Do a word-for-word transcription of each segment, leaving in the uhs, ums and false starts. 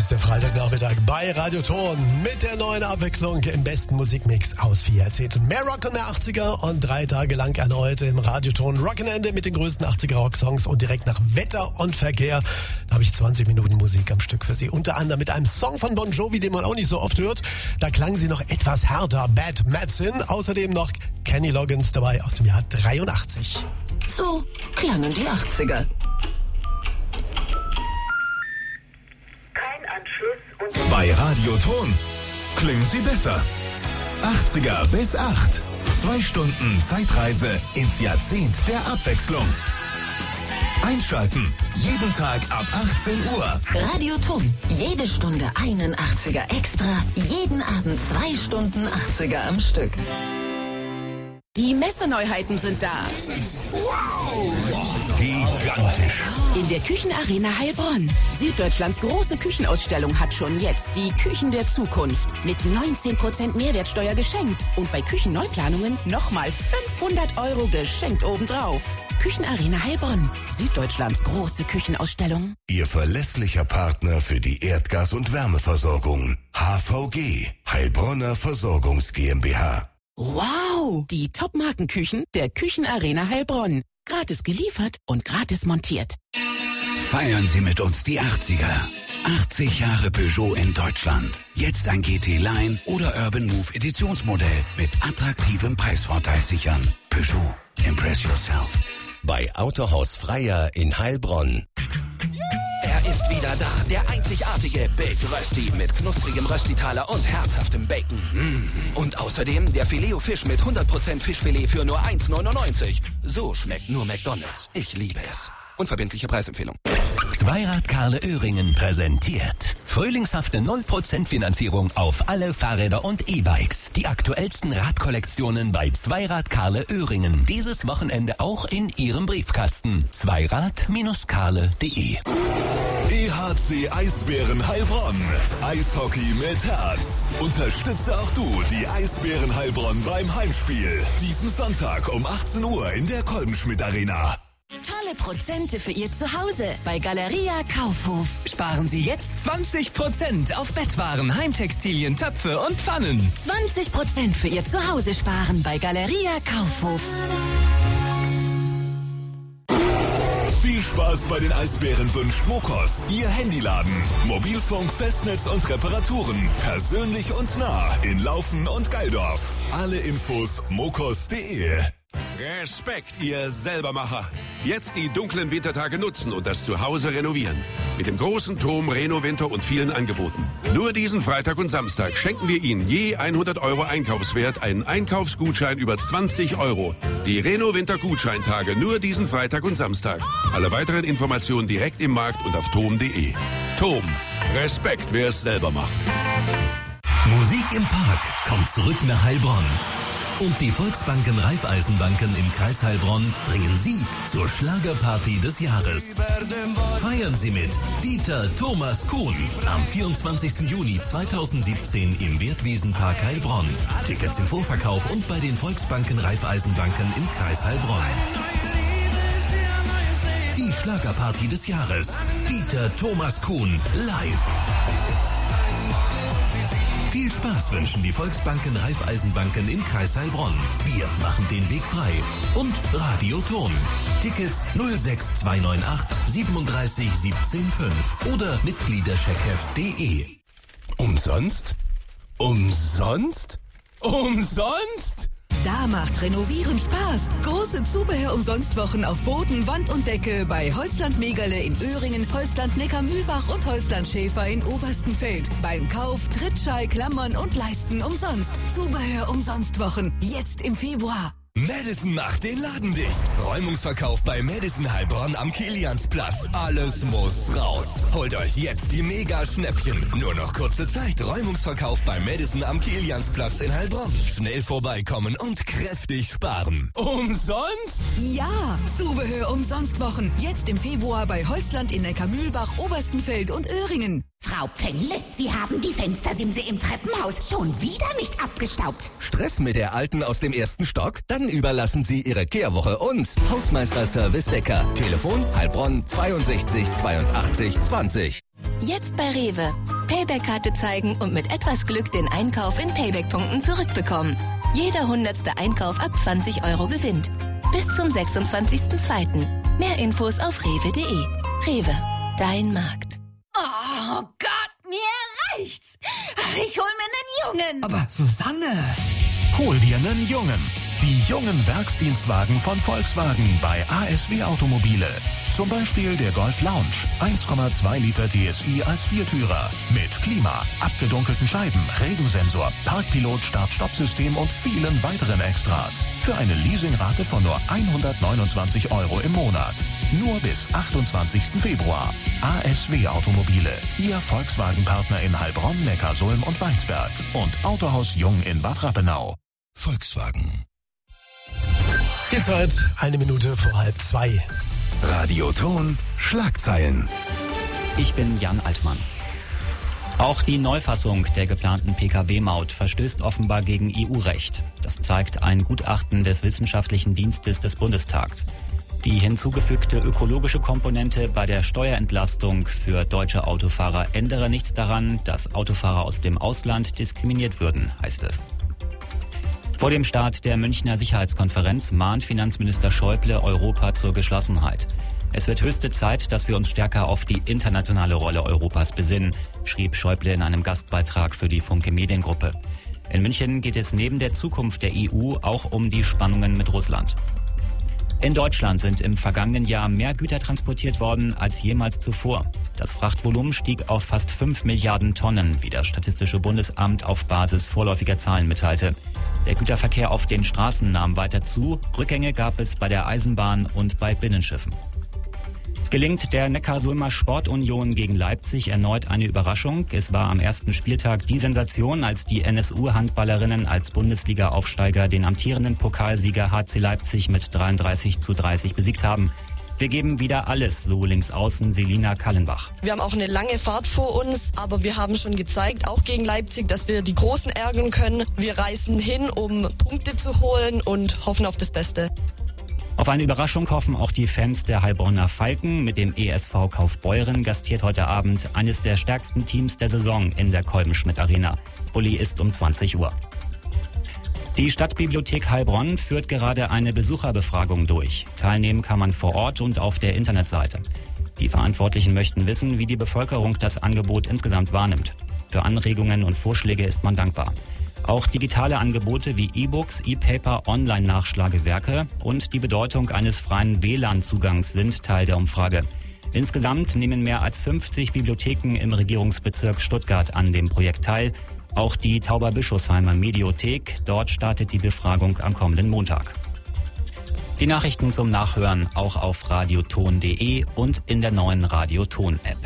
ist der Freitagnachmittag bei Radio Ton mit der neuen Abwechslung im besten Musikmix aus vier Jahrzehnten. Mehr Rock und mehr achtziger und drei Tage lang erneut im Radio Ton Rock'n'Ende mit den größten achtziger Rock-Songs und direkt nach Wetter und Verkehr. Da habe ich zwanzig Minuten Musik am Stück für Sie. Unter anderem mit einem Song von Bon Jovi, den man auch nicht so oft hört. Da klang sie noch etwas härter, Bad Medicine. Außerdem noch Kenny Loggins dabei aus dem Jahr dreiundachtzig. So klangen die achtziger. Bei Radio Ton klingen sie besser. achtziger bis acht. Zwei Stunden Zeitreise ins Jahrzehnt der Abwechslung. Einschalten. Jeden Tag ab achtzehn Uhr. Radio Ton. Jede Stunde einen achtziger extra. Jeden Abend zwei Stunden achtziger am Stück. Die Messeneuheiten sind da. Wow! Gigantisch. In der Küchenarena Heilbronn. Süddeutschlands große Küchenausstellung hat schon jetzt die Küchen der Zukunft mit neunzehn Prozent Mehrwertsteuer geschenkt. Und bei Küchenneuplanungen nochmal fünfhundert Euro geschenkt obendrauf. Küchenarena Heilbronn. Süddeutschlands große Küchenausstellung. Ihr verlässlicher Partner für die Erdgas- und Wärmeversorgung. H V G. Heilbronner Versorgungs GmbH. Wow! Die Top-Markenküchen der Küchenarena Heilbronn. Gratis geliefert und gratis montiert. Feiern Sie mit uns die achtziger. achtzig Jahre Peugeot in Deutschland. Jetzt ein G T Line oder Urban Move Editionsmodell mit attraktivem Preisvorteil sichern. Peugeot. Impress yourself. Bei Autohaus Freier in Heilbronn. Er ist wieder da, der einzigartige Big Rösti mit knusprigem Röstitaler und herzhaftem Bacon. Mm. Und außerdem der Filet-O-Fisch mit hundert Prozent Fischfilet für nur eins neunundneunzig. So schmeckt nur McDonald's. Ich liebe es. Unverbindliche Preisempfehlung. Zweirad Karle Oehringen präsentiert frühlingshafte null Prozent Finanzierung auf alle Fahrräder und E-Bikes. Die aktuellsten Radkollektionen bei Zweirad Karle Oehringen. Dieses Wochenende auch in Ihrem Briefkasten. zweirad Karle punkt de E H C Eisbären Heilbronn. Eishockey mit Herz. Unterstütze auch du die Eisbären Heilbronn beim Heimspiel. Diesen Sonntag um achtzehn Uhr in der Kolbenschmidt Arena. Tolle Prozente für Ihr Zuhause bei Galeria Kaufhof. Sparen Sie jetzt zwanzig Prozent auf Bettwaren, Heimtextilien, Töpfe und Pfannen. zwanzig Prozent für Ihr Zuhause sparen bei Galeria Kaufhof. Viel Spaß bei den Eisbären wünscht Mokos, Ihr Handyladen. Mobilfunk, Festnetz und Reparaturen. Persönlich und nah in Laufen und Geildorf. Alle Infos mokos punkt de. Respekt, ihr Selbermacher. Jetzt die dunklen Wintertage nutzen und das Zuhause renovieren. Mit dem großen Tom Reno Winter und vielen Angeboten. Nur diesen Freitag und Samstag schenken wir Ihnen je hundert Euro Einkaufswert einen Einkaufsgutschein über zwanzig Euro. Die Reno Winter Gutscheintage nur diesen Freitag und Samstag. Alle weiteren Informationen direkt im Markt und auf tom punkt de. Tom, Respekt, wer es selber macht. Musik im Park kommt zurück nach Heilbronn. Und die Volksbanken Raiffeisenbanken im Kreis Heilbronn bringen Sie zur Schlagerparty des Jahres. Feiern Sie mit Dieter Thomas Kuhn am vierundzwanzigsten Juni zweitausendsiebzehn im Wertwiesenpark Heilbronn. Tickets im Vorverkauf und bei den Volksbanken Raiffeisenbanken im Kreis Heilbronn. Die Schlagerparty des Jahres. Dieter Thomas Kuhn live. Viel Spaß wünschen die Volksbanken Raiffeisenbanken im Kreis Heilbronn. Wir machen den Weg frei. Und Radio Ton. Tickets null sechs zwei neun acht siebenunddreißig siebzehn fünf oder Mitgliedercheckheft punkt de. Umsonst? Umsonst? Umsonst? Da macht Renovieren Spaß. Große Zubehör-Umsonstwochen auf Boden, Wand und Decke bei Holzland Megerle in Oehringen, Holzland Neckar-Mühlbach und Holzland Schäfer in Oberstenfeld. Beim Kauf Trittschall, Klammern und Leisten umsonst. Zubehör-Umsonstwochen jetzt im Februar. Madison macht den Laden dicht. Räumungsverkauf bei Madison Heilbronn am Kiliansplatz. Alles muss raus. Holt euch jetzt die Mega-Schnäppchen. Nur noch kurze Zeit. Räumungsverkauf bei Madison am Kiliansplatz in Heilbronn. Schnell vorbeikommen und kräftig sparen. Umsonst? Ja, Zubehör-Umsonstwochen jetzt im Februar bei Holzland in Neckarmühlbach, Oberstenfeld und Oehringen. Frau Pfännle, Sie haben die Fenstersimse im Treppenhaus schon wieder nicht abgestaubt. Stress mit der alten aus dem ersten Stock? Dann überlassen Sie Ihre Kehrwoche uns. Hausmeister Service Becker. Telefon Heilbronn zweiundsechzig zweiundachtzig zwanzig. Jetzt bei Rewe. Payback-Karte zeigen und mit etwas Glück den Einkauf in Payback-Punkten zurückbekommen. Jeder hundertste Einkauf ab zwanzig Euro gewinnt. Bis zum sechsundzwanzigsten zweiten Mehr Infos auf rewe punkt de. Rewe, dein Markt. Oh Gott, mir reicht's. Ich hol mir einen Jungen. Aber Susanne... Hol dir einen Jungen. Die jungen Werksdienstwagen von Volkswagen bei A S W Automobile. Zum Beispiel der Golf Lounge, eins Komma zwei Liter T S I als Viertürer. Mit Klima, abgedunkelten Scheiben, Regensensor, Parkpilot, Start-Stopp-System und vielen weiteren Extras. Für eine Leasingrate von nur hundertneunundzwanzig Euro im Monat. Nur bis achtundzwanzigsten Februar. A S W Automobile, Ihr Volkswagen-Partner in Heilbronn, Neckarsulm und Weinsberg. Und Autohaus Jung in Bad Rappenau. Volkswagen. Die Zeit, eine Minute vor halb zwei. Radioton Schlagzeilen. Ich bin Jan Altmann. Auch die Neufassung der geplanten P K W-Maut verstößt offenbar gegen E U-Recht. Das zeigt ein Gutachten des Wissenschaftlichen Dienstes des Bundestags. Die hinzugefügte ökologische Komponente bei der Steuerentlastung für deutsche Autofahrer ändere nichts daran, dass Autofahrer aus dem Ausland diskriminiert würden, heißt es. Vor dem Start der Münchner Sicherheitskonferenz mahnt Finanzminister Schäuble Europa zur Geschlossenheit. Es wird höchste Zeit, dass wir uns stärker auf die internationale Rolle Europas besinnen, schrieb Schäuble in einem Gastbeitrag für die Funke Mediengruppe. In München geht es neben der Zukunft der E U auch um die Spannungen mit Russland. In Deutschland sind im vergangenen Jahr mehr Güter transportiert worden als jemals zuvor. Das Frachtvolumen stieg auf fast fünf Milliarden Tonnen, wie das Statistische Bundesamt auf Basis vorläufiger Zahlen mitteilte. Der Güterverkehr auf den Straßen nahm weiter zu, Rückgänge gab es bei der Eisenbahn und bei Binnenschiffen. Gelingt der Neckarsulmer Sportunion gegen Leipzig erneut eine Überraschung. Es war am ersten Spieltag die Sensation, als die N S U-Handballerinnen als Bundesliga-Aufsteiger den amtierenden Pokalsieger H C Leipzig mit dreiunddreißig zu dreißig besiegt haben. Wir geben wieder alles, so Linksaußen Selina Kallenbach. Wir haben auch eine lange Fahrt vor uns, aber wir haben schon gezeigt, auch gegen Leipzig, dass wir die Großen ärgern können. Wir reisen hin, um Punkte zu holen und hoffen auf das Beste. Auf eine Überraschung hoffen auch die Fans der Heilbronner Falken. Mit dem E S V Kaufbeuren gastiert heute Abend eines der stärksten Teams der Saison in der Kolbenschmidt Arena. Uli ist um zwanzig Uhr. Die Stadtbibliothek Heilbronn führt gerade eine Besucherbefragung durch. Teilnehmen kann man vor Ort und auf der Internetseite. Die Verantwortlichen möchten wissen, wie die Bevölkerung das Angebot insgesamt wahrnimmt. Für Anregungen und Vorschläge ist man dankbar. Auch digitale Angebote wie E-Books, E-Paper, Online-Nachschlagewerke und die Bedeutung eines freien W L A N-Zugangs sind Teil der Umfrage. Insgesamt nehmen mehr als fünfzig Bibliotheken im Regierungsbezirk Stuttgart an dem Projekt teil. Auch die Tauberbischofsheimer Mediothek, dort startet die Befragung am kommenden Montag. Die Nachrichten zum Nachhören auch auf radioton punkt de und in der neuen Radioton-App.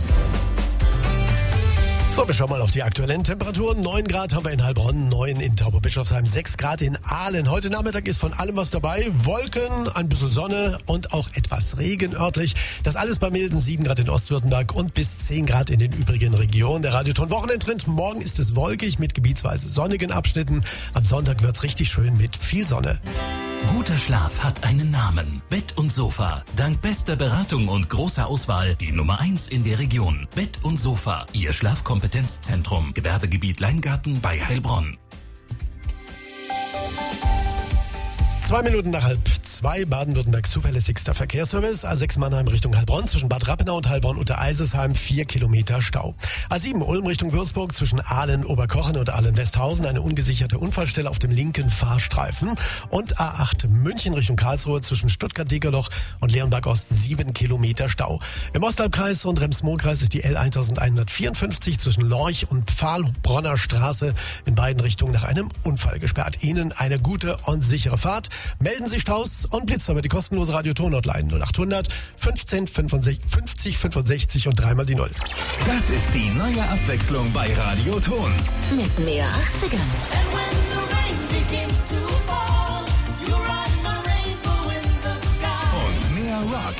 So, wir schauen mal auf die aktuellen Temperaturen. neun Grad haben wir in Heilbronn, neun in Tauberbischofsheim, sechs Grad in Aalen. Heute Nachmittag ist von allem was dabei. Wolken, ein bisschen Sonne und auch etwas Regen örtlich. Das alles bei milden sieben Grad in Ostwürttemberg und bis zehn Grad in den übrigen Regionen. Der Radioton Wochenendtrend. Morgen ist es wolkig mit gebietsweise sonnigen Abschnitten. Am Sonntag wird's richtig schön mit viel Sonne. Guter Schlaf hat einen Namen. Bett und Sofa. Dank bester Beratung und großer Auswahl die Nummer eins in der Region. Bett und Sofa. Ihr Schlafkompetenzzentrum. Gewerbegebiet Leingarten bei Heilbronn. Zwei Minuten nach halb zwei, Baden-Württembergs zuverlässigster Verkehrsservice. A sechs Mannheim Richtung Heilbronn, zwischen Bad Rappenau und Heilbronn unter Eisesheim, vier Kilometer Stau. A sieben Ulm Richtung Würzburg, zwischen Aalen Oberkochen und Aalen Westhausen, eine ungesicherte Unfallstelle auf dem linken Fahrstreifen. Und A acht München Richtung Karlsruhe, zwischen Stuttgart-Degerloch und Leonberg Ost, sieben Kilometer Stau. Im Ostalbkreis und Rems-Murr-Kreis ist die L elfhundertvierundfünfzig zwischen Lorch und Pfahlbronner Straße in beiden Richtungen nach einem Unfall gesperrt. Ihnen eine gute und sichere Fahrt. Melden Sie Staus und Blitzer über die kostenlose Radioton-Hotline null acht hundert fünfzehn fünfundsiebzig fünfundsechzig und dreimal die Null. Das ist die neue Abwechslung bei Radioton. Mit mehr achtzigern. Und mehr Rock.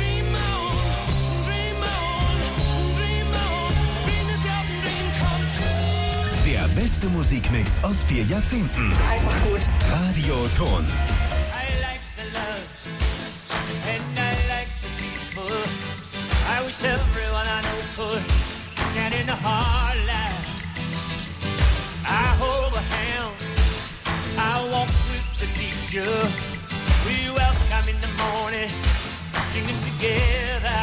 Der beste Musikmix aus vier Jahrzehnten. Einfach gut. Radioton. I wish everyone I know could. in the heartland. I hold a hand, I walk with the teacher. We welcome in the morning, singing together.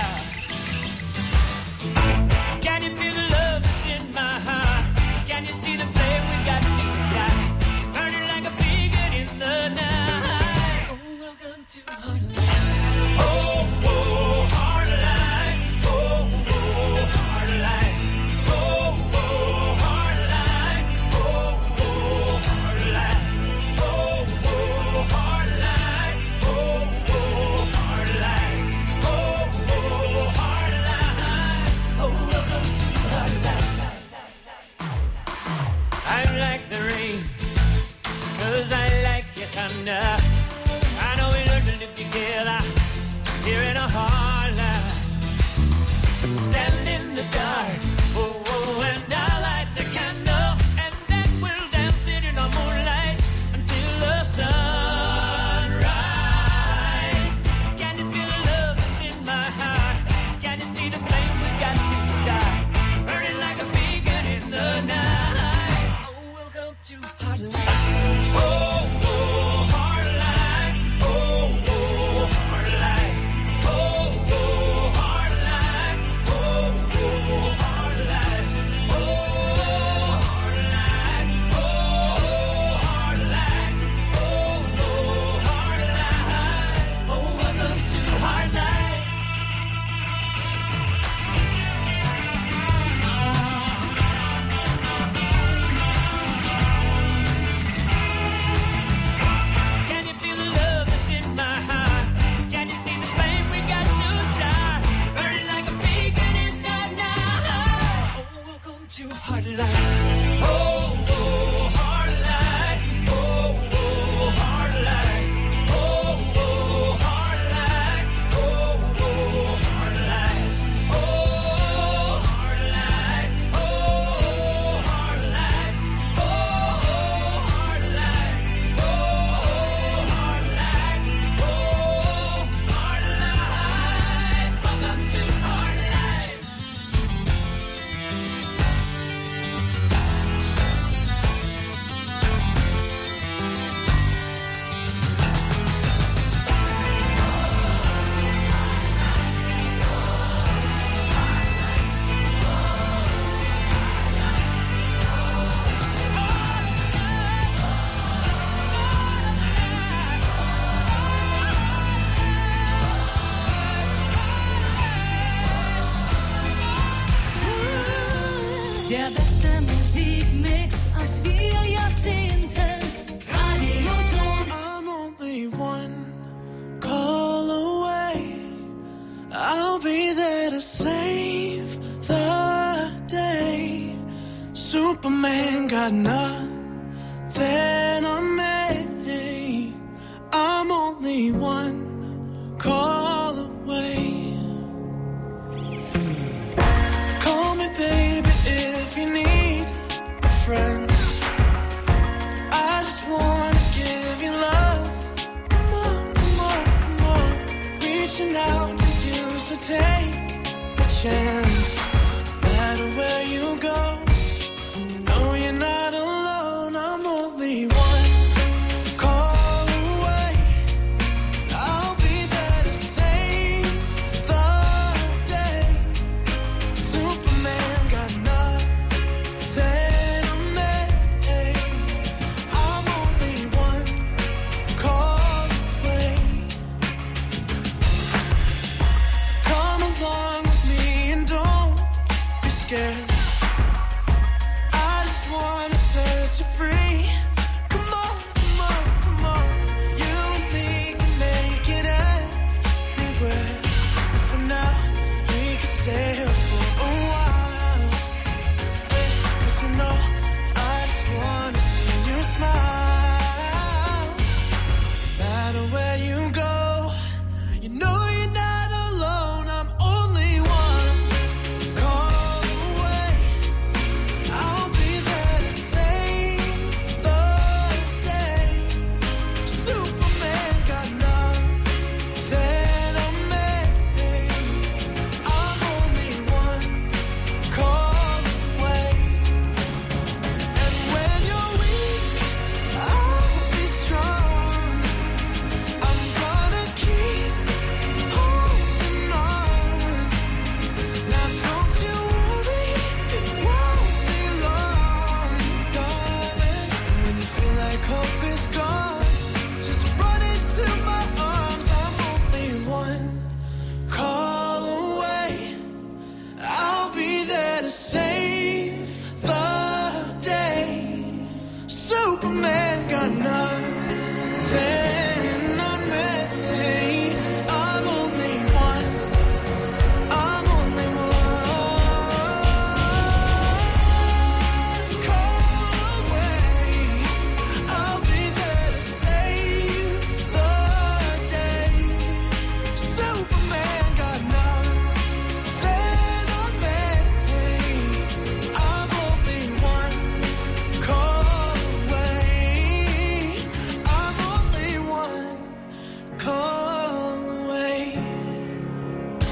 Can you feel the love that's in my heart? Can you see the flame we got to start? Burning like a beacon in the night. Oh, welcome to Heartland. Oh, oh, Heartland. Oh, oh, Heartland. Oh, oh, Heartland. Oh, oh, Heartland. Oh, oh, Heartland. Oh, oh, Heartland. Oh, oh, Heartland. Oh, welcome to Heartland. I like the rain, 'cause I like your thunder. I know we learned to live together here in a heartland. Stand in the dark, oh, oh, and I'll light a candle, and then we'll dance in the moonlight until the sunrise. Can you feel the love that's in my heart? Can you see the flame we got to start? Burning like a beacon in the night. Oh, welcome to Heartland. Oh, oh, Heartland. Oh, oh, Heartland. Oh, oh, Heartland. Oh, oh, Heartland. Oh, Heartland. Oh, Heartland. Oh, oh, Heartland. Oh, welcome to Heartland. Can you feel the love that's in my heart? Can you see the flame we got to start? Burning like a beacon in the night. Oh, welcome to Heartland. Oh, oh, Heartland. Oh, oh, Heartland. Oh, oh, Heartland. Oh, oh, Heartland. Oh, Heartland. Oh, Heartland. Oh, Heartland. Oh, Heartland. Oh, Heartland. Welcome to Heartland. Der beste Musikmix aus vier Jahrzehnten. Radioton. I'm only one call away. I'll be there to save the day. Superman got nothing on me. I'm only one call away. Call me, baby, if you need a friend. I just wanna give you love. Come on, come on, come on. Reaching out to you, so take a chance. No matter where you go, you know you're not alone. I'm only one call away. I'll be there to save the day. Superman got nothing on me. I'm only one call away. Come along with me and don't be scared.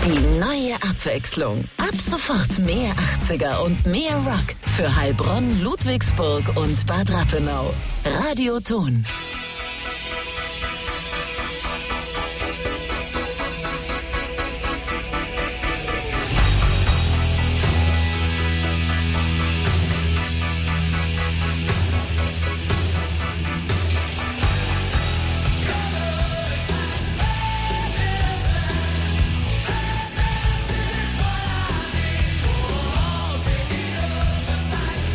Die neue Abwechslung. Ab sofort mehr achtziger und mehr Rock für Heilbronn, Ludwigsburg und Bad Rappenau. Radioton.